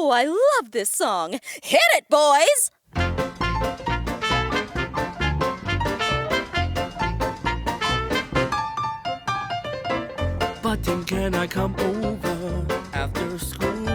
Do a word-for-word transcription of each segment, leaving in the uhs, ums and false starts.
Oh, I love this song. Hit it, boys! Button, can I come over after school?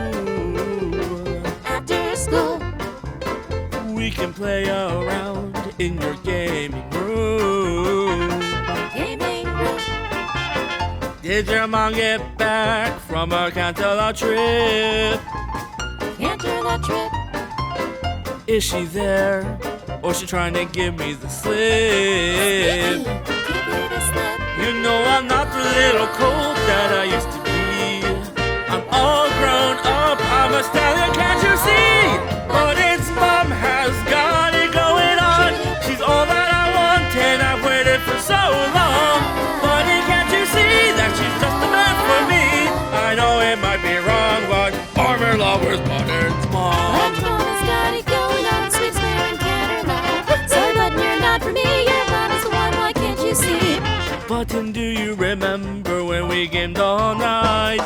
After school, We can play around in your gaming room. gaming room. Did your mom get back from her Cantaloupe trip? Enter the trip. Is she there? Or she trying to give me the slip? Give you the slip. You know I'm not the little colt that I used to be. I'm all grown up, I'm a stallion, can't you see? But its mom has got it going on. She's all that I want and I've waited for so long. But can't you see that she's just the man for me? I know it might be wrong, but Farmer lovers Button's mom. But Mama's got it going on, sweet Square and Canterlot. Sorry, Button, you're not for me. Your mama's the one, why can't you see? Button, do you remember when we gamed all night?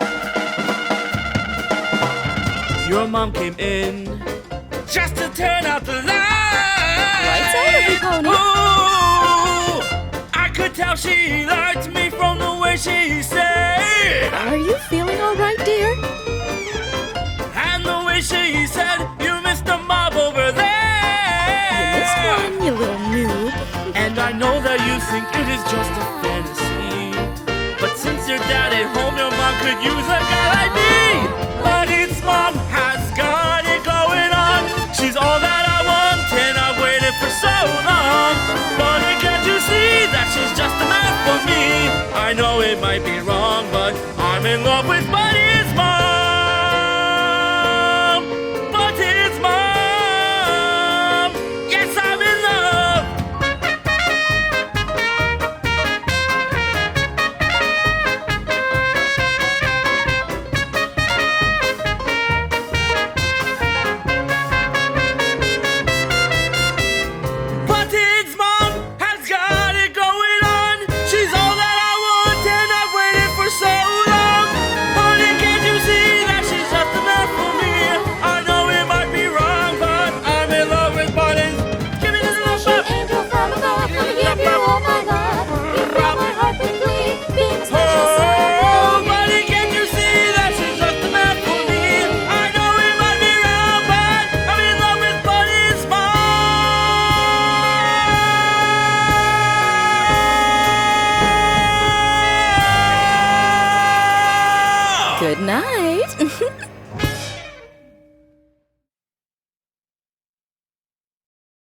Your mom came in just to turn out the lights. Lights out, every pony. Ooh, I could tell she liked me from the way she said, Are you feeling all right, dear? and the way she said, you missed the mob over there. You missed one, you little noob. And I know that you think it is just a fantasy, but since your dad at home, your mom could use a guy like me. But